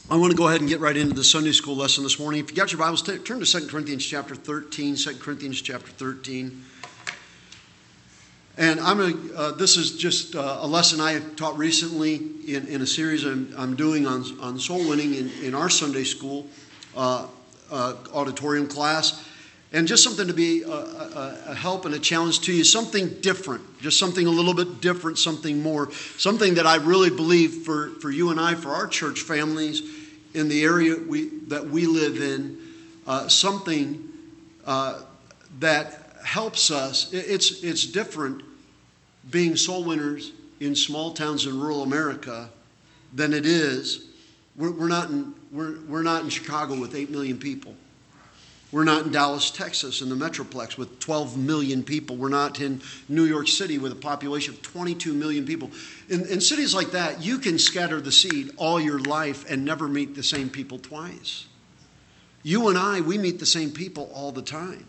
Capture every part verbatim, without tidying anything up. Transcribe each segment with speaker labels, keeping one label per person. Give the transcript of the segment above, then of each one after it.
Speaker 1: I want to go ahead and get right into the Sunday school lesson this morning. If you got your Bibles, t- turn to Second Corinthians chapter thirteen. Second Corinthians chapter thirteen. And I'm going uh, this is just uh, a lesson I have taught recently in, in a series I'm, I'm doing on, on soul winning in, in our Sunday school uh, uh, auditorium class. And just something to be a, a, a help and a challenge to you, something different, just something a little bit different, something more, something that I really believe for, for you and I, for our church families in the area we that we live in, uh, something uh, that helps us. It's it's different being soul winners in small towns in rural America than it is. We're, we're not in we're we're not in Chicago with eight million people. We're not in Dallas, Texas, in the Metroplex with twelve million people. We're not in New York City with a population of twenty-two million people. In, in cities like that, you can scatter the seed all your life and never meet the same people twice. You and I, we meet the same people all the time.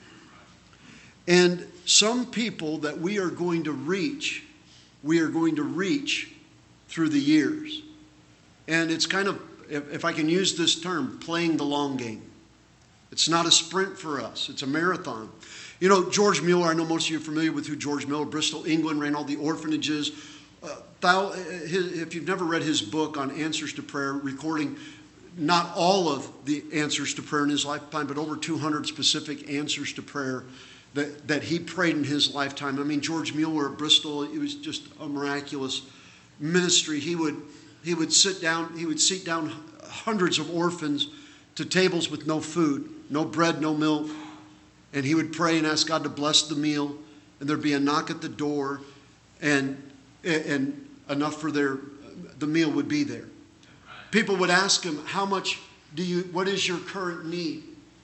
Speaker 1: And some people that we are going to reach, we are going to reach through the years. And it's kind of, if, if I can use this term, playing the long game. It's not a sprint for us. It's a marathon. You know, George Mueller, I know most of you are familiar with who George Mueller, Bristol, England, ran all the orphanages. Uh, thou, his, if you've never read his book on Answers to Prayer, recording not all of the answers to prayer in his lifetime, but over two hundred specific answers to prayer that, that he prayed in his lifetime. I mean, George Mueller at Bristol, it was just a miraculous ministry. He would, he would sit down, he would seat down hundreds of orphans to tables with no food. No bread, no milk. And he would pray and ask God to bless the meal. And there'd be a knock at the door. And, and enough for their, the meal would be there. People would ask him, how much do you, what is your current need?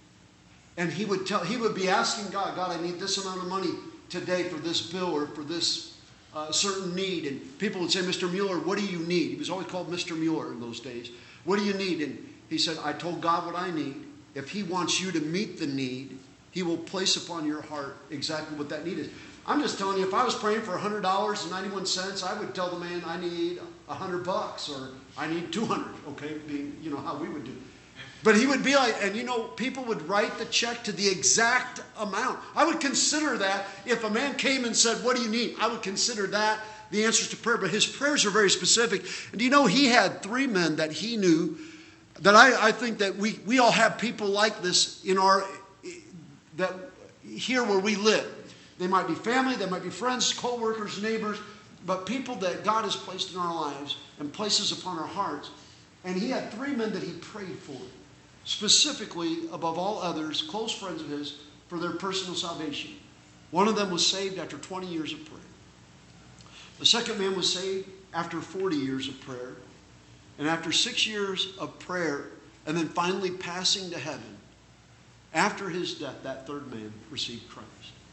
Speaker 1: And he would tell, he would be asking God, God, I need this amount of money today for this bill or for this uh, certain need. And people would say, Mister Mueller, what do you need? He was always called Mister Mueller in those days. What do you need? And he said, I told God what I need. If he wants you to meet the need, he will place upon your heart exactly what that need is. I'm just telling you, if I was praying for one hundred dollars and ninety-one cents, I would tell the man I need one hundred bucks or I need two hundred, okay, being, you know, how we would do. But he would be like, and you know, people would write the check to the exact amount. I would consider that if a man came and said, what do you need? I would consider that the answers to prayer. But his prayers are very specific. And you know, he had three men that he knew that I, I think that we, we all have people like this in our, that here where we live. They might be family, they might be friends, co-workers, neighbors, but people that God has placed in our lives and places upon our hearts. And he had three men that he prayed for, specifically above all others, close friends of his, for their personal salvation. One of them was saved after twenty years of prayer. The second man was saved after forty years of prayer. And after six years of prayer, and then finally passing to heaven, after his death, that third man received Christ.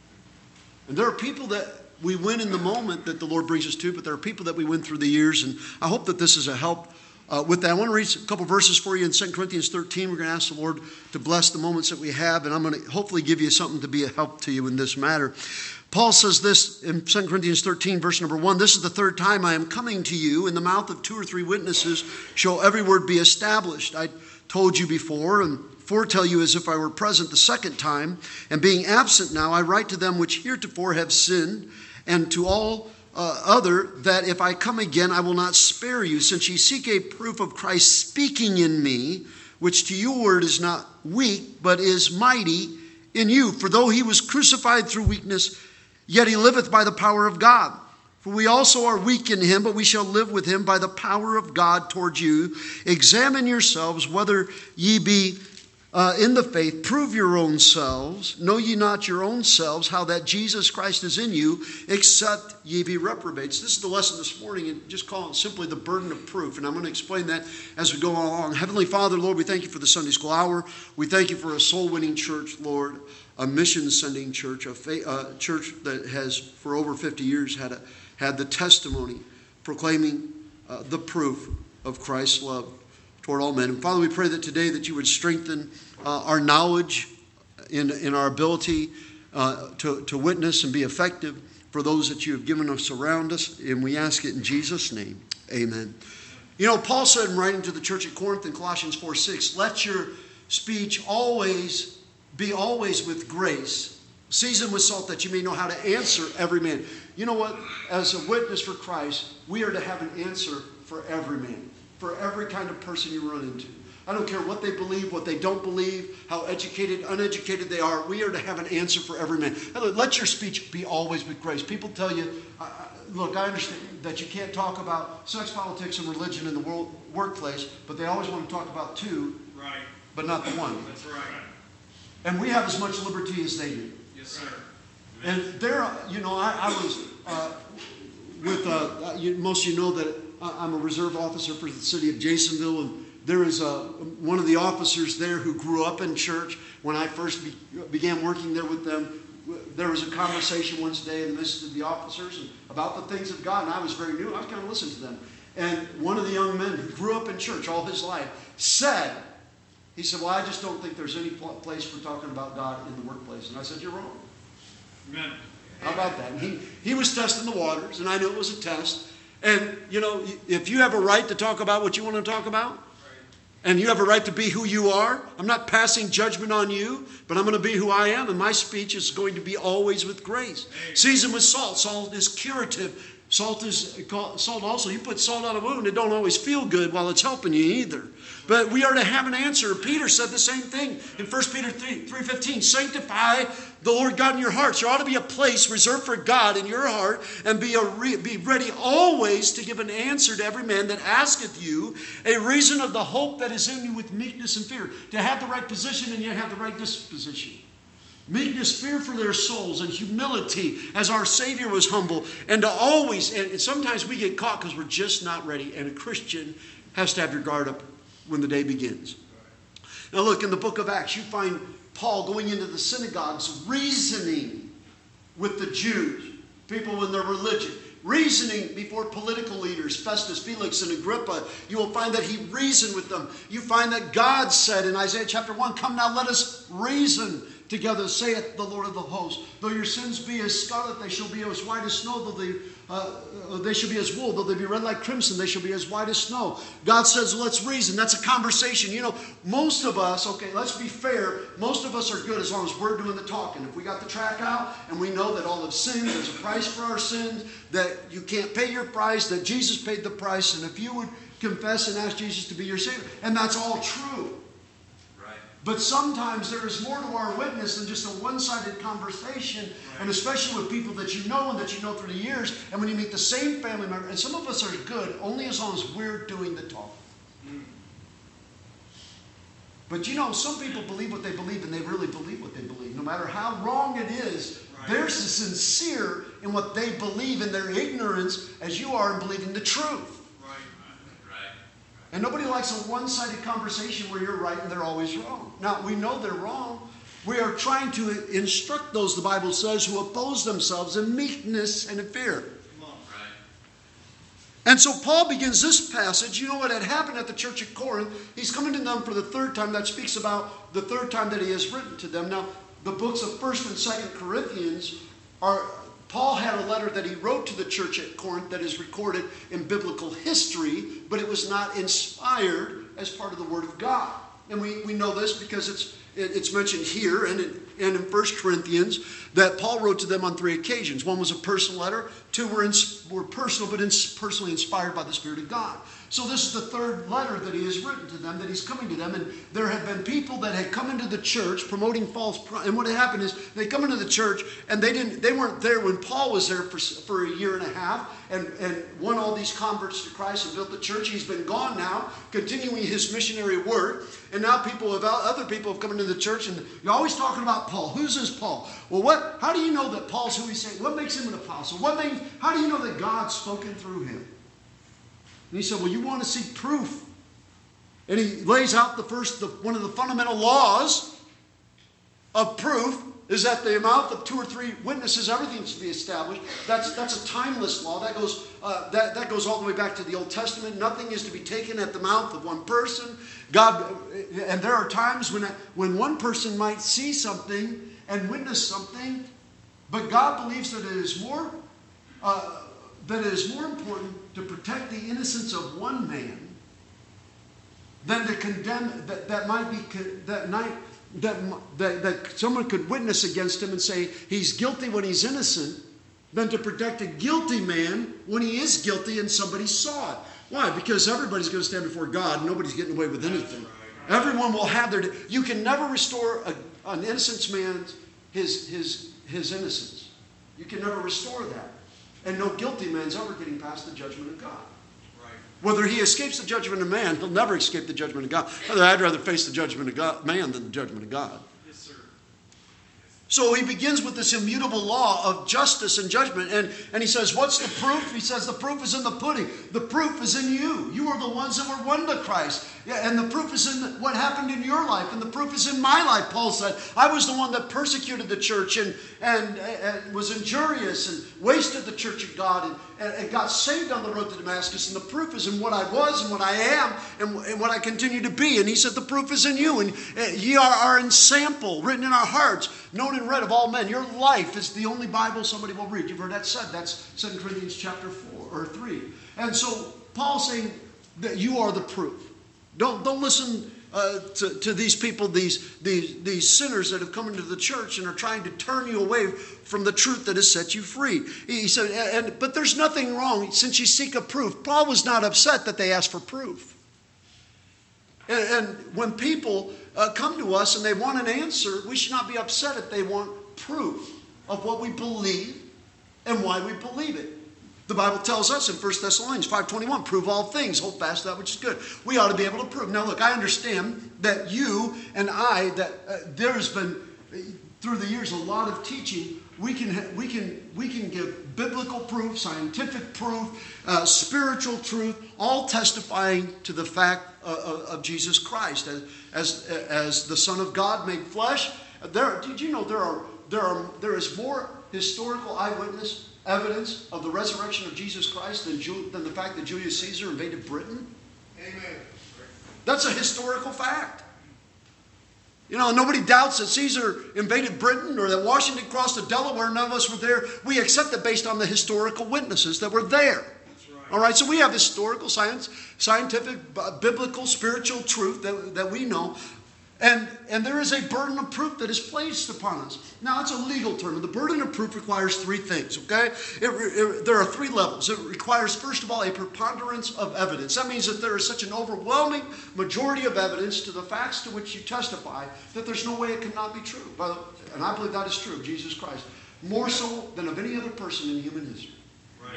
Speaker 1: And there are people that we win in the moment that the Lord brings us to, but there are people that we win through the years, and I hope that this is a help uh, with that. I want to read a couple verses for you in Second Corinthians thirteen. We're going to ask the Lord to bless the moments that we have, and I'm going to hopefully give you something to be a help to you in this matter. Paul says this in Second Corinthians thirteen, verse number one, this is the third time I am coming to you. In the mouth of two or three witnesses shall every word be established. I told you before and foretell you as if I were present the second time. And being absent now, I write to them which heretofore have sinned, and to all uh, other, that if I come again, I will not spare you, since ye seek a proof of Christ speaking in me, which to your word is not weak, but is mighty in you. For though he was crucified through weakness, yet he liveth by the power of God. For we also are weak in him, but we shall live with him by the power of God toward you. Examine yourselves whether ye be uh, in the faith. Prove your own selves. Know ye not your own selves how that Jesus Christ is in you, except ye be reprobates. This is the lesson this morning, and just call it simply the burden of proof. And I'm going to explain that as we go along. Heavenly Father, Lord, we thank you for the Sunday school hour. We thank you for a soul-winning church, Lord. A mission-sending church, a fa- uh, church that has for over fifty years had a, had the testimony proclaiming uh, the proof of Christ's love toward all men. And Father, we pray that today that you would strengthen uh, our knowledge in, in our ability uh, to, to witness and be effective for those that you have given us around us. And we ask it in Jesus' name. Amen. You know, Paul said in writing to the church at Corinth in Colossians four six, let your speech always be always with grace, seasoned with salt, that you may know how to answer every man. You know what? As a witness for Christ, we are to have an answer for every man, for every kind of person you run into. I don't care what they believe, what they don't believe, how educated, uneducated they are. We are to have an answer for every man. Let your speech be always with grace. People tell you, uh, look, I understand that you can't talk about sex, politics, and religion in the world, workplace, but they always want to talk about two, right, but not the one.
Speaker 2: That's right.
Speaker 1: And we have as much liberty as they do.
Speaker 2: Yes, sir.
Speaker 1: And there, you know, I, I was uh, with, uh, you, most of you know that I'm a reserve officer for the city of Jasonville, and there is a, one of the officers there who grew up in church. When I first be, began working there with them, there was a conversation one day in the midst of the officers and about the things of God, and I was very new. I was kind of listening to them. And one of the young men who grew up in church all his life said, he said, well, I just don't think there's any place for talking about God in the workplace. And I said, you're wrong.
Speaker 2: Amen.
Speaker 1: How about that? And he, he was testing the waters, and I knew it was a test. And, you know, if you have a right to talk about what you want to talk about, and you have a right to be who you are, I'm not passing judgment on you, but I'm going to be who I am, and my speech is going to be always with grace. Seasoned with salt. Salt is curative. Salt is salt also. You put salt on a wound, it don't always feel good while it's helping you either. But we are to have an answer. Peter said the same thing in First Peter three fifteen. Sanctify the Lord God in your hearts. There ought to be a place reserved for God in your heart, and be, a re, be ready always to give an answer to every man that asketh you a reason of the hope that is in you with meekness and fear. To have the right position and yet have the right disposition. Meekness, fear for their souls, and humility as our Savior was humble. And to always, and sometimes we get caught because we're just not ready. And a Christian has to have your guard up when the day begins. Now look, in the book of Acts, you find Paul going into the synagogues reasoning with the Jews, people in their religion. Reasoning before political leaders, Festus, Felix, and Agrippa. You will find that he reasoned with them. You find that God said in Isaiah chapter one, come now, let us reason together, saith the Lord of the hosts. Though your sins be as scarlet, they shall be as white as snow. Though they, uh, they shall be as wool. Though they be red like crimson, they shall be as white as snow. God says, let's reason. That's a conversation. You know, most of us, okay, let's be fair, most of us are good as long as we're doing the talking. If we got the track out and we know that all have sinned, there's a price for our sins, that you can't pay your price, that Jesus paid the price, and if you would confess and ask Jesus to be your Savior, and that's all true. But sometimes there is more to our witness than just a one-sided conversation, right. And especially with people that you know and that you know through the years. And when you meet the same family member, and some of us are good only as long as we're doing the talking. Mm. But you know, some people believe what they believe, and they really believe what they believe. No matter how wrong it is, right. They're as sincere in what they believe in their ignorance as you are in believing the truth. And nobody likes a one-sided conversation where you're right and they're always wrong. Now, we know they're wrong. We are trying to instruct those, the Bible says, who oppose themselves in meekness and in fear. Come on, right. And so Paul begins this passage. You know what had happened at the church at Corinth? He's coming to them for the third time. That speaks about the third time that he has written to them. Now, the books of First and Second Corinthians are... Paul had a letter that he wrote to the church at Corinth that is recorded in biblical history, but it was not inspired as part of the Word of God. And we, we know this because it's it's mentioned here and in, and in First Corinthians that Paul wrote to them on three occasions. One was a personal letter. Two were, in, were personal, but in, personally inspired by the Spirit of God. So this is the third letter that he has written to them, that he's coming to them. And there had been people that had come into the church promoting false... Pro- and what had happened is they come into the church and they didn't. They weren't there when Paul was there for, for a year and a half and, and won all these converts to Christ and built the church. He's been gone now, continuing his missionary work. And now people have, other people have come into the church, and you're always talking about Paul. Who's this Paul? Well, what? How do you know that Paul's who he's saying? What makes him an apostle? What makes? How do you know that God's spoken through him? And he said, well, you want to see proof. And he lays out the first, the, one of the fundamental laws of proof is that the mouth of two or three witnesses, everything's to be established. That's that's a timeless law. That goes uh, that that goes all the way back to the Old Testament. Nothing is to be taken at the mouth of one person. God, and there are times when when one person might see something and witness something, but God believes that it is more uh, that it is more important to protect the innocence of one man than to condemn, that, that might be, that night, that, that, that someone could witness against him and say he's guilty when he's innocent, than to protect a guilty man when he is guilty and somebody saw it. Why? Because everybody's going to stand before God and nobody's getting away with anything. Everyone will have their... You can never restore a, an innocent man's his, his, his innocence. You can never restore that. And no guilty man's ever getting past the judgment of God. Right. Whether he escapes the judgment of man, he'll never escape the judgment of God. I'd rather face the judgment of God, man than the judgment of God.
Speaker 2: Yes, sir.
Speaker 1: So he begins with this immutable law of justice and judgment. And, and he says, what's the proof? He says, the proof is in the pudding. The proof is in you. You are the ones that were won to Christ. Yeah, and the proof is in what happened in your life. And the proof is in my life, Paul said. I was the one that persecuted the church and, and, and was injurious and wasted the church of God and, and, and got saved on the road to Damascus. And the proof is in what I was and what I am and, and what I continue to be. And he said, the proof is in you. And uh, ye are, are in sample, written in our hearts, known and read of all men. Your life is the only Bible somebody will read. You've heard that said. That's Second Corinthians chapter four or three. And so Paul's saying that you are the proof. Don't, don't listen uh, to, to these people, these, these, these sinners that have come into the church and are trying to turn you away from the truth that has set you free. He said, and, but there's nothing wrong since you seek a proof. Paul was not upset that they asked for proof. And, and when people uh, come to us and they want an answer, we should not be upset if they want proof of what we believe and why we believe it. The Bible tells us in First Thessalonians five twenty-one, prove all things, hold fast to that which is good. We ought to be able to prove. Now look, I understand that you and I, that uh, there has been, through the years, a lot of teaching. We can, ha- we can, we can give biblical proof, scientific proof, uh, spiritual truth, all testifying to the fact uh, of Jesus Christ as, as, as the Son of God made flesh. There, did you know there are, there are, there is more historical eyewitness evidence of the resurrection of Jesus Christ than, Ju- than the fact that Julius Caesar invaded Britain?
Speaker 2: Amen.
Speaker 1: That's a historical fact. You know, nobody doubts that Caesar invaded Britain or that Washington crossed the Delaware. None of us were there. We accept it based on the historical witnesses that were there.
Speaker 2: That's right.
Speaker 1: All right, so we have historical, science, scientific, uh, biblical, spiritual truth that, that we know. And, and there is a burden of proof that is placed upon us. Now, it's a legal term. And the burden of proof requires three things, okay? It, it, there are three levels. It requires, first of all, a preponderance of evidence. That means that there is such an overwhelming majority of evidence to the facts to which you testify that there's no way it cannot be true. And I believe that is true of Jesus Christ, more so than of any other person in human history.
Speaker 2: Right.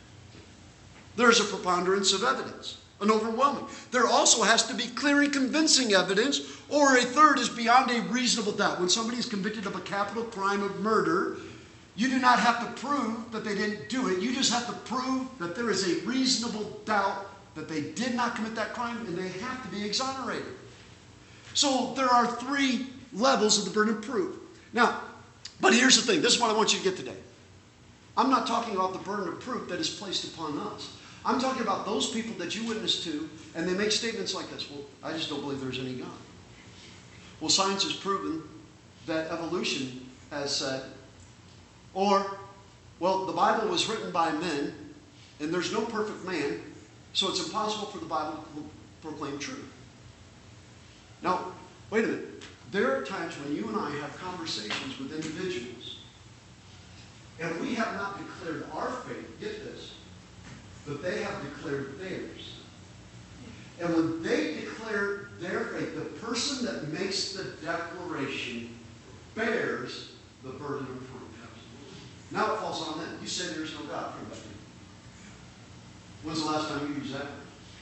Speaker 1: There is a preponderance of evidence. An overwhelming. There also has to be clear and convincing evidence, or a third is beyond a reasonable doubt. When somebody is convicted of a capital crime of murder, you do not have to prove that they didn't do it. You just have to prove that there is a reasonable doubt that they did not commit that crime, and they have to be exonerated. So there are three levels of the burden of proof. Now, but here's the thing. This is what I want you to get today. I'm not talking about the burden of proof that is placed upon us. I'm talking about those people that you witness to, and they make statements like this. Well, I just don't believe there's any God. Well, science has proven that evolution has said. Or, well, the Bible was written by men, and there's no perfect man, so it's impossible for the Bible to proclaim truth. Now, wait a minute. There are times when you and I have conversations with individuals, and we have not declared our faith, get this, but they have declared theirs. And when they declare their faith, the person that makes the declaration bears the burden of proof. Now it falls on them. You say there's no God. Prove that to me. When's the last time you used that?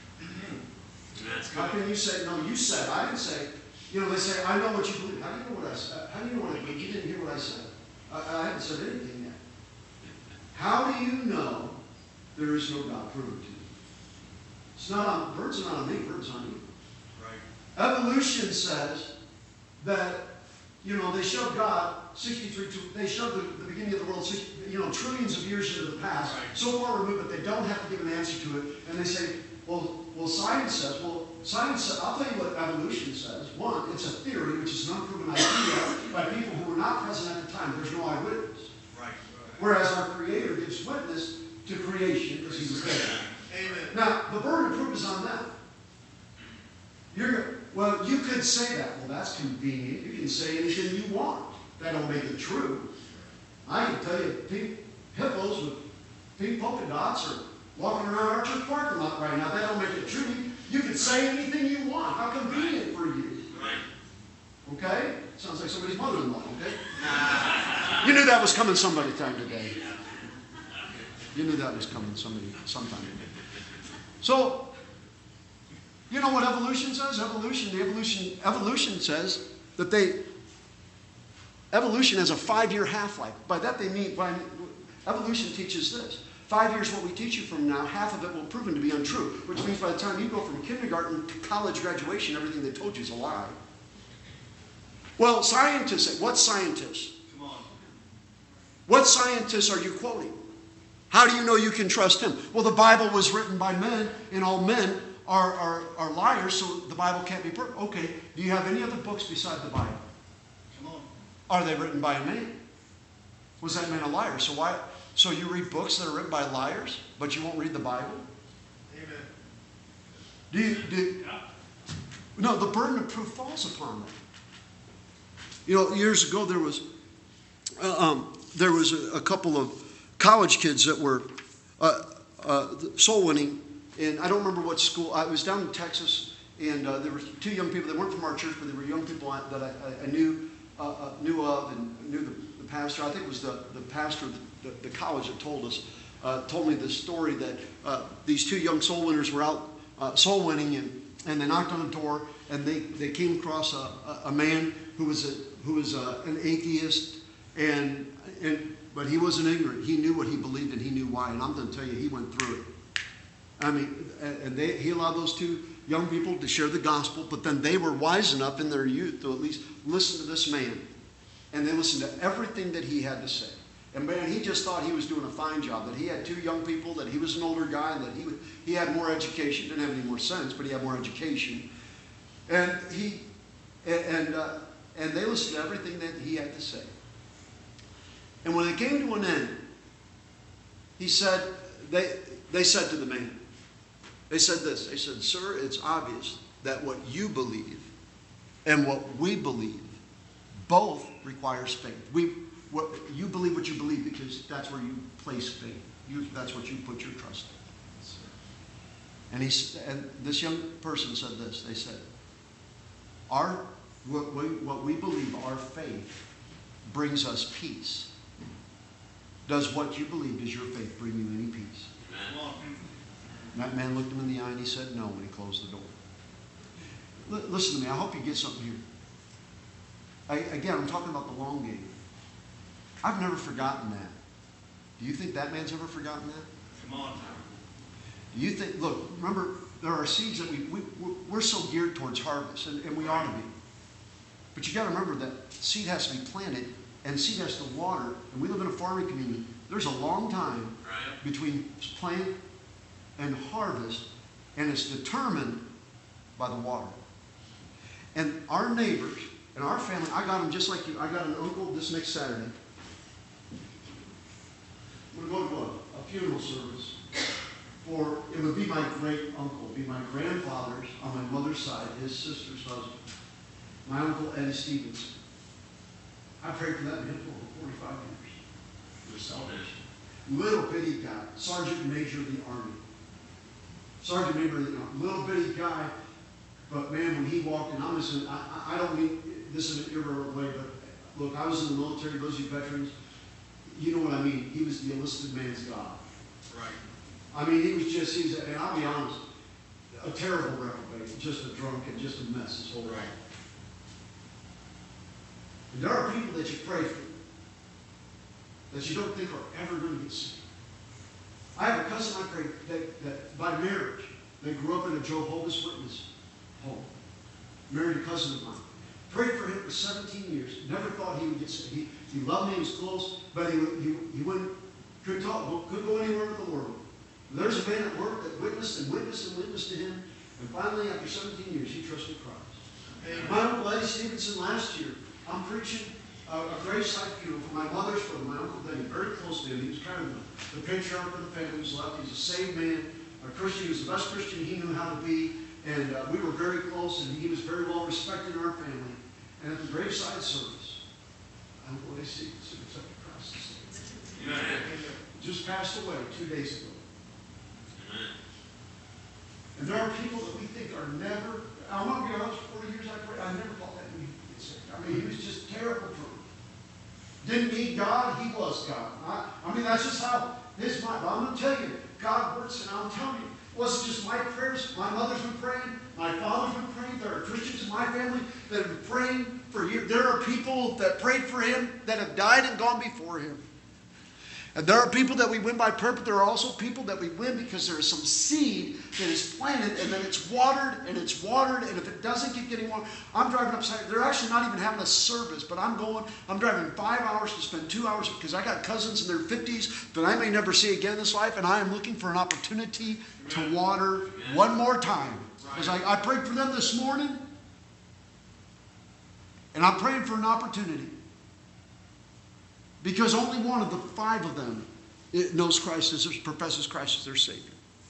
Speaker 1: How can you say, no, you said, I didn't say, you know, they say, I know what you believe. How do you know what I said? How do you know what I believe? You didn't hear what I said. I, I haven't said anything yet. How do you know there is no God? Prove it to you. It's not on, birds are not on me, birds on you. Right. Evolution says that, you know, they showed God sixty-three, they showed the, the beginning of the world, you know, trillions of years into the past, right, so far removed that they don't have to give an answer to it. And they say, well, well, science says, well, science says, I'll tell you what evolution says. One, it's a theory, which is an unproven idea by people who were not present at the time. There's no eyewitness. Right. Right. Whereas our Creator gives witness to creation because He was there. Amen. Now, the burden of proof is on them. You're, well, you could say that. Well, that's convenient. You can say anything you want. That don't make it true. I can tell you, pink hippos with pink polka dots are walking around our church parking lot right now. That don't make it true. You can say anything you want. How convenient for you. Okay? Sounds like somebody's mother-in-law, okay? You knew that was coming somebody time today. You knew that was coming somebody sometime today. So, you know what evolution says? Evolution, the evolution, evolution says that they, evolution has a five-year half-life. By that they mean, by, evolution teaches this. Five years, what we teach you from now, half of it will be proven to be untrue, which means by the time you go from kindergarten to college graduation, everything they told you is a lie. Well, scientists say, what scientists? Come on. What scientists are you quoting? How do you know you can trust him? Well, the Bible was written by men, and all men are, are, are liars, so the Bible can't be perfect. Okay, do you have any other books beside the Bible? Come on. Are they written by a man? Was that man a liar? So why? So you read books that are written by liars, but you won't read the Bible? Amen. Do you, do, yeah. No, the burden of proof falls upon them. You know, years ago there was uh, um, there was a, a couple of college kids that were uh, uh, soul winning, and I don't remember what school. I was down in Texas, and uh, there were two young people. They weren't from our church, but they were young people that I, I knew uh, uh, knew of and knew the, the pastor. I think it was the, the pastor of the, the, the college that told us uh, told me this story that uh, these two young soul winners were out uh, soul winning, and, and they knocked on the door, and they, they came across a, a, a man who was a who was a, an atheist, and and but he wasn't ignorant. He knew what he believed, and he knew why. And I'm going to tell you, he went through it. I mean, and they, he allowed those two young people to share the gospel, but then they were wise enough in their youth to at least listen to this man, and they listened to everything that he had to say. And man, he just thought he was doing a fine job. That he had two young people, that he was an older guy, and that he would, he had more education. Didn't have any more sense, but he had more education. And he and. and uh, And they listened to everything that he had to say. And when it came to an end, he said, they, they said to the man, they said this, they said, "Sir, it's obvious that what you believe and what we believe both requires faith. We, what, you believe what you believe because that's where you place faith. You, that's what you put your trust in." And, he, and this young person said this, they said, our What we, what we believe, our faith, brings us peace. Does what you believe, does your faith bring you any peace? Amen. And that man looked him in the eye and he said no when he closed the door. L- listen to me, I hope you get something here. I, again, I'm talking about the long game. I've never forgotten that. Do you think that man's ever forgotten that? Come on. Do you think, look, remember, there are seeds that we, we, we're so geared towards harvest, and, and we ought to be. But you got to remember that seed has to be planted and seed has to water. And we live in a farming community. There's a long time between plant and harvest, and it's determined by the water. And our neighbors and our family, I got them just like you. I got an uncle this next Saturday. We're going to go to a, a funeral service for, it would be my great uncle, be my grandfather's, on my mother's side, his sister's husband. My uncle Eddie Stevens. I prayed for that man for over forty-five years. For salvation. Little bitty guy, Sergeant Major of the Army. Sergeant Major of the Army. Little bitty guy, but man, when he walked in, I'm just, I, I don't mean this in an irreverent way, but look, I was in the military, those of you veterans, you know what I mean. He was the enlisted man's God. Right. I mean, he was just, he was, and I'll be honest, a terrible reprobate, just a drunk and just a mess his whole life. And there are people that you pray for that you don't think are ever going to get saved. I have a cousin I prayed that, that by marriage, they grew up in a Jehovah's Witness home. Married a cousin of mine. Prayed for him for seventeen years. Never thought he would get saved. He, he loved me, he was close, but he, he, he wouldn't, couldn't talk, couldn't go anywhere with the world. There's a man at work that witnessed and witnessed and witnessed to him, and finally, after seventeen years, he trusted Christ. Amen. My uncle Eddie Stevenson last year, I'm preaching a, a graveside funeral for my mother's brother, my uncle Denny, very close to him. He was kind of the, the patriarch of the family who was left. He was a saved man, a Christian. He was the best Christian he knew how to be. And uh, we were very close, and he was very well respected in our family. And at the graveside service, I'm going to see the across the state. Amen. Just passed away two days ago. Amen. And there are people that we think are never, I'm going to be honest, forty years I prayed, I never thought that we could get saved. I mean, he was just terrible for me. Didn't need God, he was God. I, I mean, that's just how his mind, but I'm going to tell you, God works, and I'm telling you, it wasn't just my prayers. My mother's been praying. My father's been praying. There are Christians in my family that have been praying for years. There are people that prayed for him that have died and gone before him. And there are people that we win by prayer, but there are also people that we win because there is some seed that is planted, and then it's watered, and it's watered, and if it doesn't keep getting watered, I'm driving upside. They're actually not even having a service, but I'm going, I'm driving five hours to spend two hours because I got cousins in their fifties that I may never see again in this life, and I am looking for an opportunity to water Amen. One more time. Because I, I prayed for them this morning, and I'm praying for an opportunity. Because only one of the five of them knows Christ as, professes Christ as their Savior.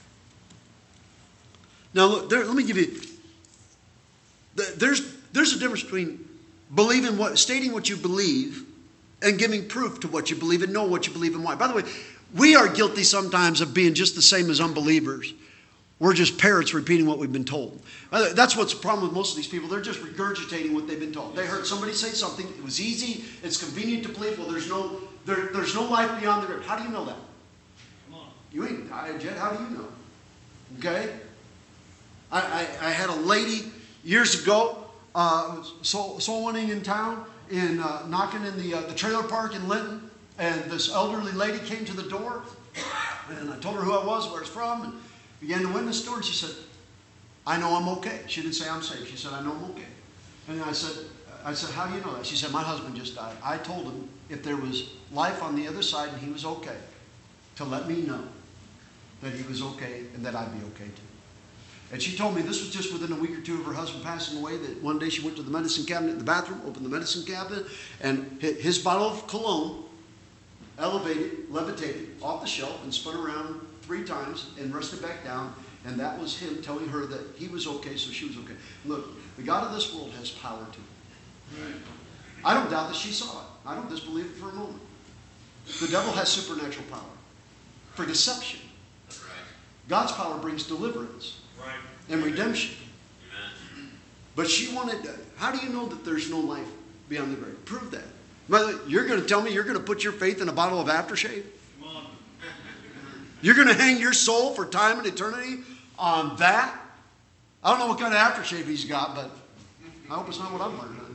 Speaker 1: Now, look, there, let me give you, there's, there's a difference between believing what, stating what you believe and giving proof to what you believe and know what you believe and why. By the way, we are guilty sometimes of being just the same as unbelievers. We're just parrots repeating what we've been told. That's what's the problem with most of these people. They're just regurgitating what they've been told. They heard somebody say something. It was easy. It's convenient to believe. Well, there's no, there, there's no life beyond the grave. How do you know that? Come on. You ain't died yet. How do you know? Okay? I, I, I had a lady years ago, uh, soul, soul winning in town, in uh, knocking in the, uh, the trailer park in Linton. And this elderly lady came to the door. And I told her who I was, where it's from, and began to witness to her, and she said, I know I'm okay. She didn't say I'm saved. She said, I know I'm okay. And I said, I said, how do you know that? She said, my husband just died. I told him if there was life on the other side and he was okay, to let me know that he was okay and that I'd be okay too. And she told me this was just within a week or two of her husband passing away, that one day she went to the medicine cabinet in the bathroom, opened the medicine cabinet, and his bottle of cologne elevated, levitated off the shelf and spun around three times and rested back down, and that was him telling her that he was okay, so she was okay. Look, the God of this world has power too. Right. I don't doubt that she saw it. I don't disbelieve it for a moment. The devil has supernatural power for deception. That's right. God's power brings deliverance right. and redemption. Amen. But she wanted, how do you know that there's no life beyond the grave? Prove that. But you're going to tell me you're going to put your faith in a bottle of aftershave? Come on. You're going to hang your soul for time and eternity on that? I don't know what kind of aftershave he's got, but I hope it's not what I'm wearing.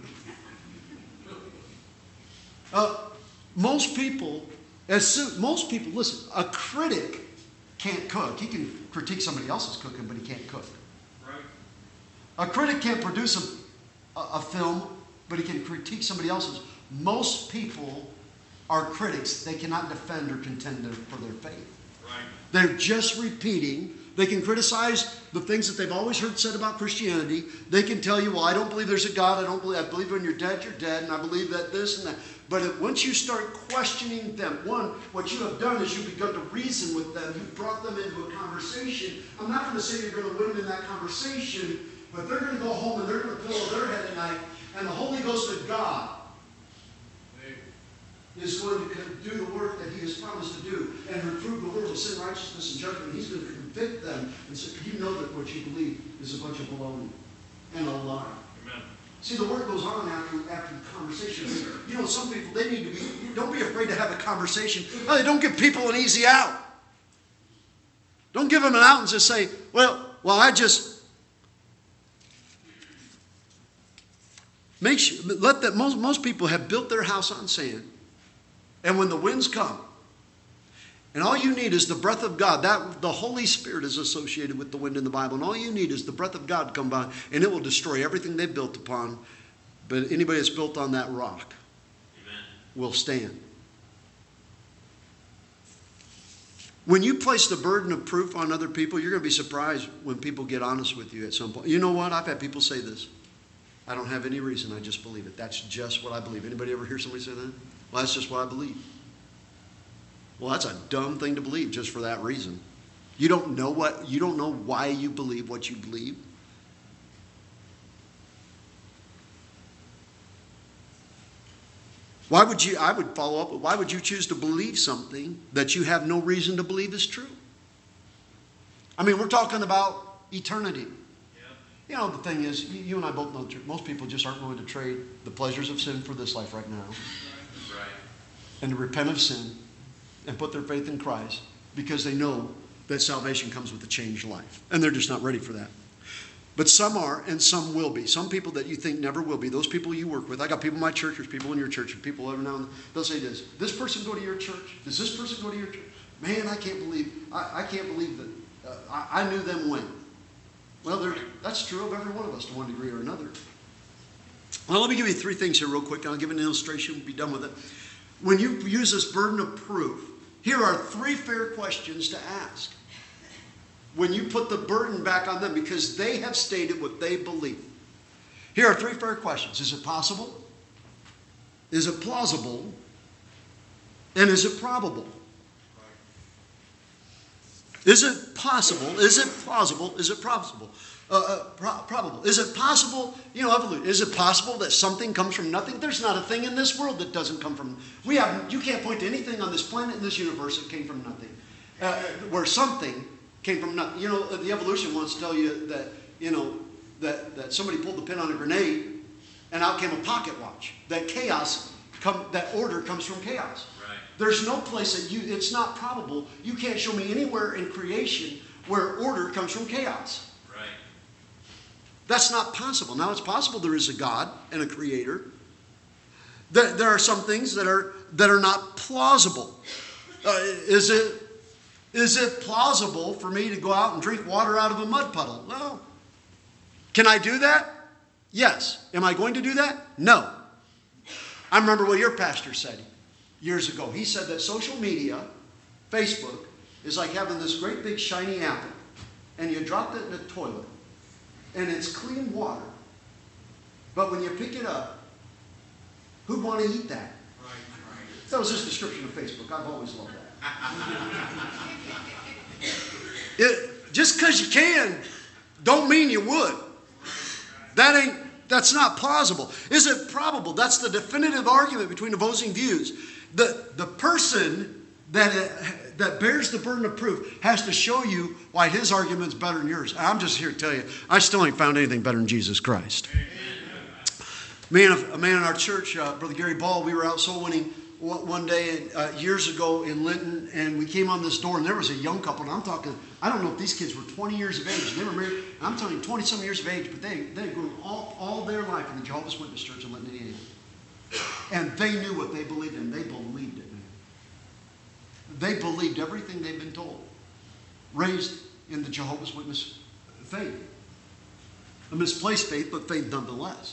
Speaker 1: Uh, most people, as soon, most people, listen, a critic can't cook. He can critique somebody else's cooking, but he can't cook. Right. A critic can't produce a, a, a film, but he can critique somebody else's. Most people are critics. They cannot defend or contend for their faith. Right. They're just repeating. They can criticize the things that they've always heard said about Christianity. They can tell you, well, I don't believe there's a God. I don't believe, I believe when you're dead, you're dead. And I believe that this and that. But if, once you start questioning them, one, what you have done is you've begun to reason with them. You've brought them into a conversation. I'm not going to say you're going to win them in that conversation, but they're going to go home and they're going to pillow their head at night, and the Holy Ghost of God is going to do the work that he has promised to do and reprove the world of sin, righteousness, and judgment. He's going to convict them and say, you know that what you believe is a bunch of baloney and a lie. Amen. See, the work goes on after, after the conversation. You know, some people, they need to be, don't be afraid to have a conversation. No, don't give people an easy out. Don't give them an out and just say, well, well, I just, make sure, let that, most, most people have built their house on sand. And when the winds come, and all you need is the breath of God. That the Holy Spirit is associated with the wind in the Bible. And all you need is the breath of God to come by, and it will destroy everything they've built upon. But anybody that's built on that rock Amen. Will stand. When you place the burden of proof on other people, you're going to be surprised when people get honest with you at some point. You know what? I've had people say this. I don't have any reason. I just believe it. That's just what I believe. Anybody ever hear somebody say that? Well, that's just what I believe. Well, that's a dumb thing to believe just for that reason. You don't know what, you don't know why you believe what you believe. Why would you, I would follow up, why would you choose to believe something that you have no reason to believe is true? I mean, we're talking about eternity. You know, the thing is, you and I both know most people just aren't willing to trade the pleasures of sin for this life right now. Right. And to repent of sin and put their faith in Christ because they know that salvation comes with a changed life. And they're just not ready for that. But some are and some will be. Some people that you think never will be. Those people you work with. I got people in my church, there's people in your church, and people every now and then, they'll say this, this person go to your church? Does this person go to your church? Man, I can't believe, I, I can't believe that uh, I, I knew them when. Well, that's true of every one of us to one degree or another. Well, let me give you three things here real quick. I'll give an illustration. We'll be done with it. When you use this burden of proof, here are three fair questions to ask. When you put the burden back on them, because they have stated what they believe. Here are three fair questions. Is it possible? Is it plausible? And is it probable? Is it possible? Is it plausible? Is it probable? Uh, uh, pro- probable. Is it possible? You know, evolution. Is it possible that something comes from nothing? There's not a thing in this world that doesn't come from. We have. You can't point to anything on this planet in this universe that came from nothing. Uh, where something came from nothing. You know, the evolution wants to tell you that you know that that somebody pulled the pin on a grenade, and out came a pocket watch. That chaos, come. That order comes from chaos. There's no place that you, it's not probable. You can't show me anywhere in creation where order comes from chaos. Right. That's not possible. Now, it's possible there is a God and a creator. There, there are some things that are, that are not plausible. Uh, is it, is it plausible for me to go out and drink water out of a mud puddle? Well, can I do that? Yes. Am I going to do that? No. I remember what your pastor said years ago. He said that social media, Facebook, is like having this great big shiny apple, and you drop it in the toilet, and it's clean water. But when you pick it up, who'd want to eat that? Right, right. That was his description of Facebook. I've always loved that. it, just because you can, don't mean you would. That ain't. That's not plausible. Is it probable? That's the definitive argument between opposing views. The, the person that, it, that bears the burden of proof has to show you why his argument's better than yours. I'm just here to tell you, I still ain't found anything better than Jesus Christ. Man, a man in our church, uh, Brother Gary Ball, we were out soul winning one day uh, years ago in Linton, and we came on this door, and there was a young couple, and I'm talking, I don't know if these kids were twenty years of age. They were married, and I'm telling you, twenty-some years of age, but they, they grew all, all their life in the Jehovah's Witness Church in Linton, Indiana. And they knew what they believed in. They believed it, man. They believed everything they'd been told. Raised in the Jehovah's Witness faith. A misplaced faith, but faith nonetheless.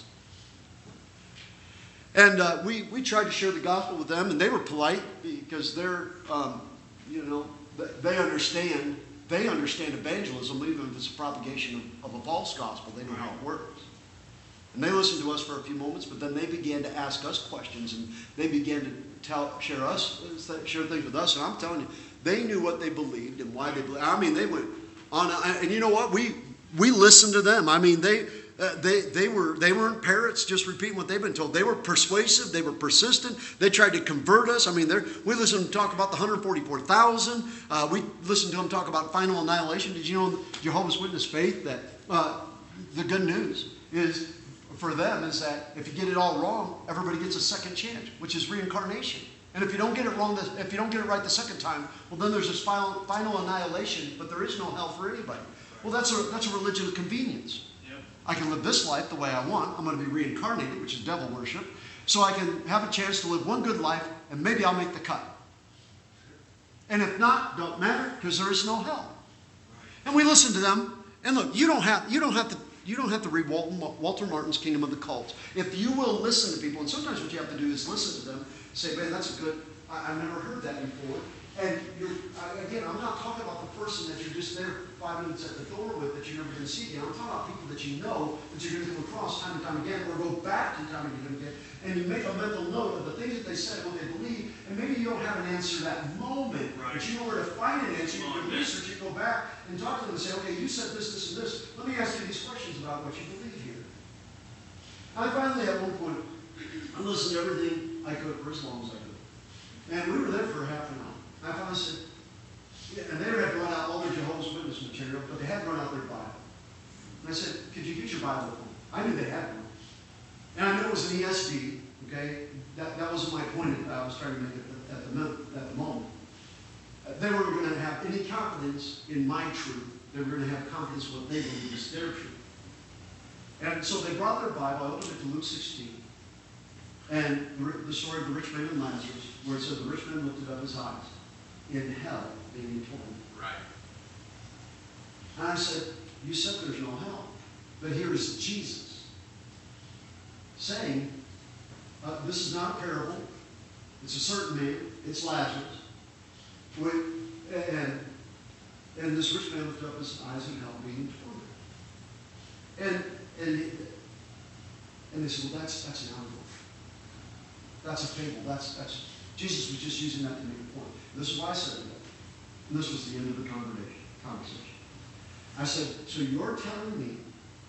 Speaker 1: And uh, we, we tried to share the gospel with them, and they were polite because they're, um, you know, they understand, they understand evangelism, even if it's a propagation of, of a false gospel. They know how it works. And they listened to us for a few moments, but then they began to ask us questions, and they began to tell, share us, share things with us. And I'm telling you, they knew what they believed and why they believed. I mean, they went on, and you know what? We we listened to them. I mean, they uh, they they were they weren't parrots just repeating what they've been told. They were persuasive. They were persistent. They tried to convert us. I mean, we listened to them talk about the one hundred forty-four thousand. Uh, we listened to them talk about final annihilation. Did you know Jehovah's Witness faith that uh, the good news is? For them is that if you get it all wrong, everybody gets a second chance, which is reincarnation. And if you don't get it wrong, if you don't get it right the second time, well, then there's this final, final annihilation, but there is no hell for anybody. Well, that's a that's a religion of convenience. Yep. I can live this life the way I want. I'm going to be reincarnated, which is devil worship, so I can have a chance to live one good life, and maybe I'll make the cut. And if not, don't matter, because there is no hell. And we listen to them, and look, you don't have you don't have to. You don't have to read Walter Martin's Kingdom of the Cults. If you will listen to people, and sometimes what you have to do is listen to them, say, man, that's a good, I, I've never heard that before. And you're, again, I'm not talking about the person that you're just there five minutes at the door with that you're never going to see again. I'm talking about people that you know that you're going to come across time and time again, or go back to time and time again, and you make a mental note of the things that they said, what they believe, and maybe you don't have an answer that moment, right. But you know where to find an answer. You can research it, go back and talk to them and say, okay, you said this, this, and this. Let me ask you these questions about what you believe here. I finally, at one point, I listened to everything. I could for as long as I could. And we were there for half an hour. I finally said, yeah, and they had run out all their Jehovah's Witness material, but they had run out their Bible. And I said, could you get your Bible for me? I knew they had one. And I knew it was an E S V, okay? That, that wasn't my point I was trying to make at the, at the, at the moment. Uh, they weren't going to have any confidence in my truth. They were going to have confidence in what they believed is their truth. And so they brought their Bible. I opened it to Luke sixteen. And the, the story of the rich man and Lazarus, where it says the rich man lifted up his eyes in hell, being in torment.
Speaker 2: Right.
Speaker 1: And I said, you said there's no hell. But here is Jesus saying, uh, this is not a parable. It's a certain man. It's Lazarus. With, and, and this rich man lifted up his eyes in hell, being in torment. And and and they said, well, that's that's an allegory. That's a fable. That's that's Jesus was just using that to make a point. This is why I said that. And this was the end of the conversation. Conversation. I said, so you're telling me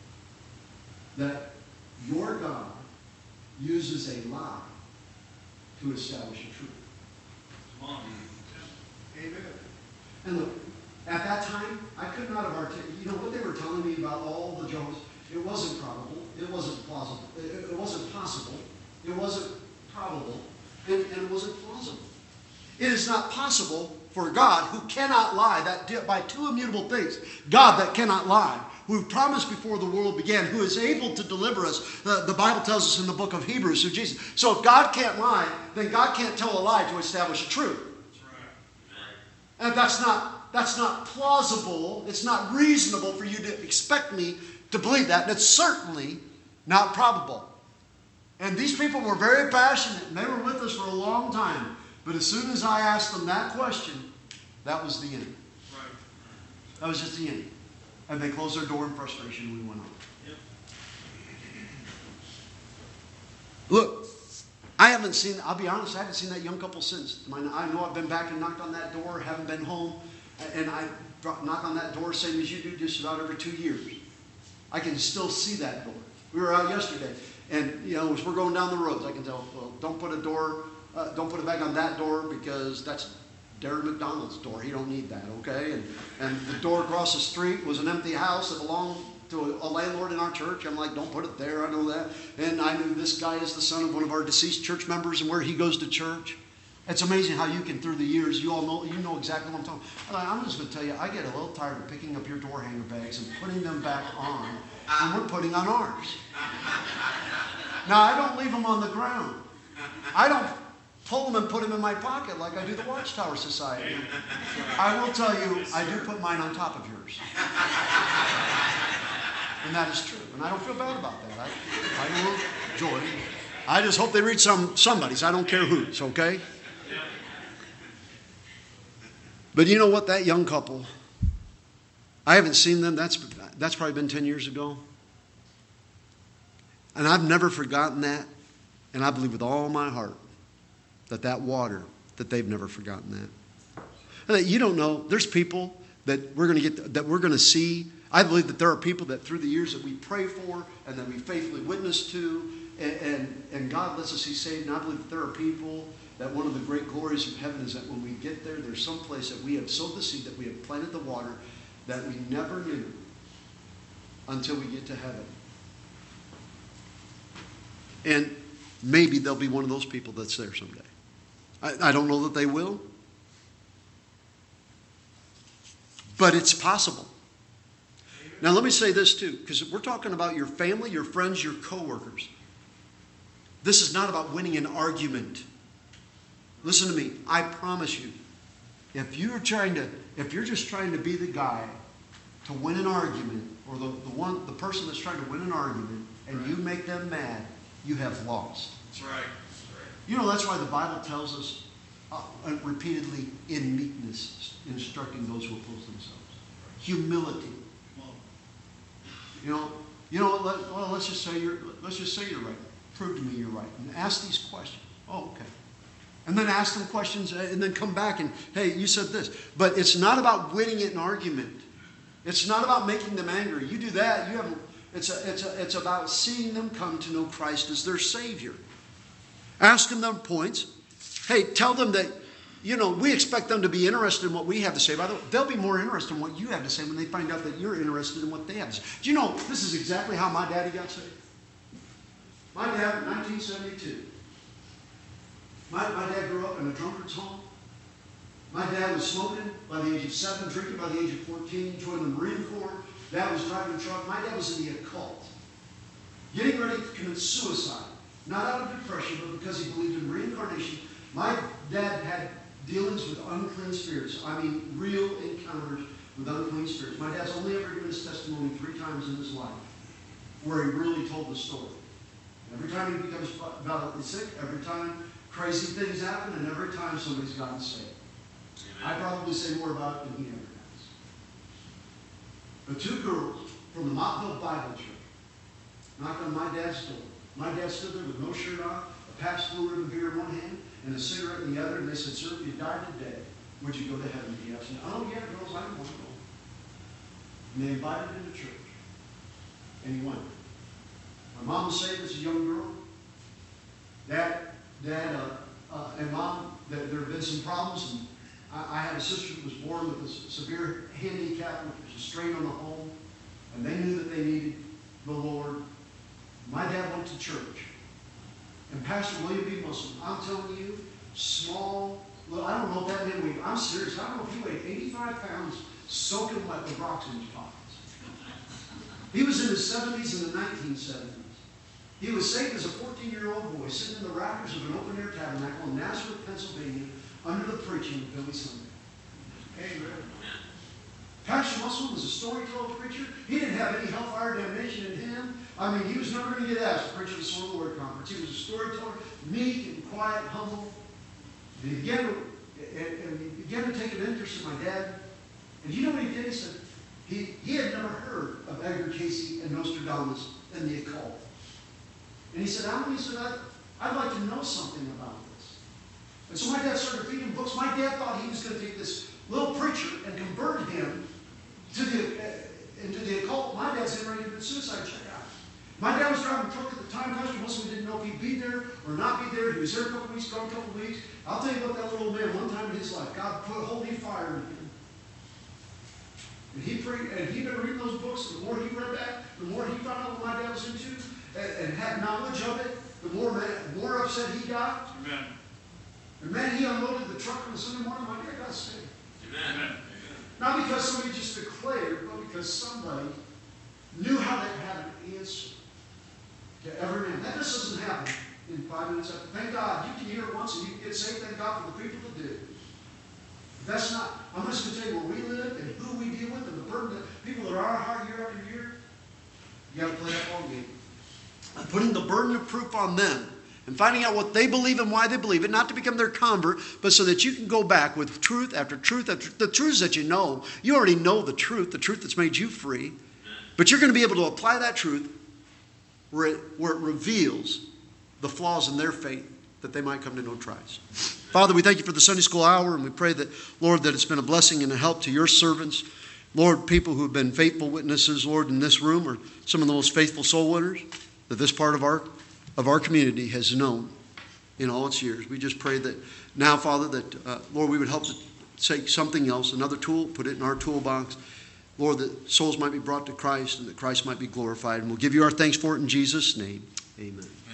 Speaker 1: that your God uses a lie to establish a truth?
Speaker 2: Come on.
Speaker 1: Amen. And look, at that time, I could not have articulated, you know, what they were telling me about all the Jehovah's, it wasn't probable, it wasn't plausible, it, it wasn't possible, it wasn't probable, and, and it wasn't plausible. It is not possible for God, who cannot lie, that by two immutable things, God that cannot lie, who promised before the world began, who is able to deliver us. The, the Bible tells us in the book of Hebrews through Jesus. So if God can't lie, then God can't tell a lie to establish a truth.
Speaker 2: That's right.
Speaker 1: And that's not, that's not plausible. It's not reasonable for you to expect me to believe that. And it's certainly not probable. And these people were very passionate, and they were with us for a long time. But as soon as I asked them that question, that was the end.
Speaker 2: Right.
Speaker 1: That was just the end. And they closed their door in frustration, and we went on.
Speaker 2: Yep.
Speaker 1: Look, I haven't seen, I'll be honest, I haven't seen that young couple since. I know I've been back and knocked on that door, haven't been home, and I knock on that door same as you do just about every two years. I can still see that door. We were out yesterday, and you know, as we're going down the roads, I can tell, well, don't put a door, uh, don't put a bag on that door because that's Darren McDonald's door. He don't need that, okay? And and the door across the street was an empty house that belonged to a, a landlord in our church. I'm like, don't put it there. I know that. And I knew this guy is the son of one of our deceased church members and where he goes to church. It's amazing how you can, through the years, you all know, you know exactly what I'm talking about. I'm just going to tell you, I get a little tired of picking up your door hanger bags and putting them back on, and we're putting on ours. Now, I don't leave them on the ground. I don't pull them and put them in my pocket like I do the Watchtower Society. I will tell you, I do put mine on top of yours. And that is true. And I don't feel bad about that. I, I will enjoy it. I just hope they reach some somebody's. I don't care whose, okay? But you know what? That young couple, I haven't seen them. That's, that's probably been ten years ago. And I've never forgotten that. And I believe with all my heart that that water, that they've never forgotten that. And that you don't know, there's people that we're going to get, that we're going to see. I believe that there are people that through the years that we pray for and that we faithfully witness to, and, and, and God lets us see saved. And I believe that there are people that one of the great glories of heaven is that when we get there, there's some place that we have sowed the seed, that we have planted the water, that we never knew until we get to heaven. And maybe they'll be one of those people that's there someday. I, I don't know that they will. But it's possible. Now let me say this too, because we're talking about your family, your friends, your coworkers. This is not about winning an argument. Listen to me. I promise you, if you're trying to, if you're just trying to be the guy to win an argument, or the, the one, the person that's trying to win an argument, and you make them mad, you have lost.
Speaker 2: That's right. That's right.
Speaker 1: You know, that's why the Bible tells us uh, repeatedly in meekness, instructing those who oppose themselves. Humility. You know, you know. Let, well, let's just say you're. Let's just say you're right. Prove to me you're right, and ask these questions. Oh, okay. And then ask them questions, and then come back and, hey, you said this. But it's not about winning an argument. It's not about making them angry. You do that, you have. It's a, it's a, it's about seeing them come to know Christ as their Savior. Ask them their points. Hey, tell them that, you know, we expect them to be interested in what we have to say. By the way, they'll be more interested in what you have to say when they find out that you're interested in what they have to say. Do you know, this is exactly how my daddy got saved? My dad, in nineteen seventy-two, my, my dad grew up in a drunkard's home. My dad was smoking by the age of seven, drinking by the age of fourteen, joined the Marine Corps. Dad was driving a truck. My dad was in the occult, getting ready to commit suicide. Not out of depression, but because he believed in reincarnation. My dad had dealings with unclean spirits. I mean, real encounters with unclean spirits. My dad's only ever given his testimony three times in his life, where he really told the story. Every time he becomes violently sick, every time crazy things happen, and every time somebody's gotten saved. I probably say more about it than he ever has. But two girls from the Montville Bible Church knocked on my dad's door. My dad stood there with no shirt on, a Pabst Blue Ribbon beer in one hand, and a cigarette in the other, and they said, "Sir, if you died today, would you go to heaven?" He asked me, "Oh, yeah, girls, I want to go." And they invited him to church, and he went. My mom was saved as a young girl. Dad, Dad, uh, uh, and Mom, there, there have been some problems, and I, I had a sister who was born with a severe handicap, which was a strain on the home, and they knew that they needed the Lord. My dad went to church. And Pastor William B. Muslim, I'm telling you, small, well, I don't know if that man weighed, I'm serious, I don't know if he weighed eighty-five pounds soaking wet with rocks in his pockets. He was in his seventies in the nineteen seventies. He was saved as a fourteen-year-old boy sitting in the rafters of an open-air tabernacle in Nazareth, Pennsylvania, under the preaching of Billy Sunday. Amen. Pastor Muslim was a storyteller preacher. He didn't have any hellfire damnation in him. I mean, he was never going to get asked to preach at a Sword of the Word conference. He was a storyteller, meek and quiet, humble. And he began to, and, and he began to take an interest in my dad. And you know what he did? He said he, he had never heard of Edgar Cayce and Nostradamus and the occult. And he said, Alan, he said, I'd, I'd like to know something about this. And so my dad started reading books. My dad thought he was going to take this little preacher and convert him to the, uh, into the occult. My dad's getting ready to commit suicide. Check out. My dad was driving a truck at the time. Pastor Muslim didn't know if he'd be there or not be there. He was there a couple weeks, gone a couple weeks. I'll tell you about that little man. One time in his life, God put holy fire in him. And he pre- and he'd been reading those books. The more he read that, the more he found out what my dad was into and, and had knowledge of it, the more man, the more upset he got.
Speaker 2: Amen.
Speaker 1: And man, he unloaded the truck on a Sunday morning. My dad got saved.
Speaker 2: Amen.
Speaker 1: Not because somebody just declared, but because somebody knew how they had an answer to every man. That just doesn't happen in five minutes. Thank God you can hear it once and you can get saved. Thank God for the people that do. But that's not. I'm just going to tell you where we live and who we deal with and the burden that people that are on our heart year after year. You got to play that ball game. And putting the burden of proof on them and finding out what they believe and why they believe it, not to become their convert, but so that you can go back with truth after truth after the truths that you know. You already know the truth, the truth that's made you free. But you're going to be able to apply that truth where it, where it reveals the flaws in their faith that they might come to know Christ. Father, we thank you for the Sunday school hour, and we pray that, Lord, that it's been a blessing and a help to your servants. Lord, people who have been faithful witnesses, Lord, in this room are some of the most faithful soul winners that this part of our of our community has known in all its years. We just pray that now, Father, that, uh, Lord, we would help to take something else, another tool, put it in our toolbox. Lord, that souls might be brought to Christ and that Christ might be glorified. And we'll give you our thanks for it in Jesus' name. Amen.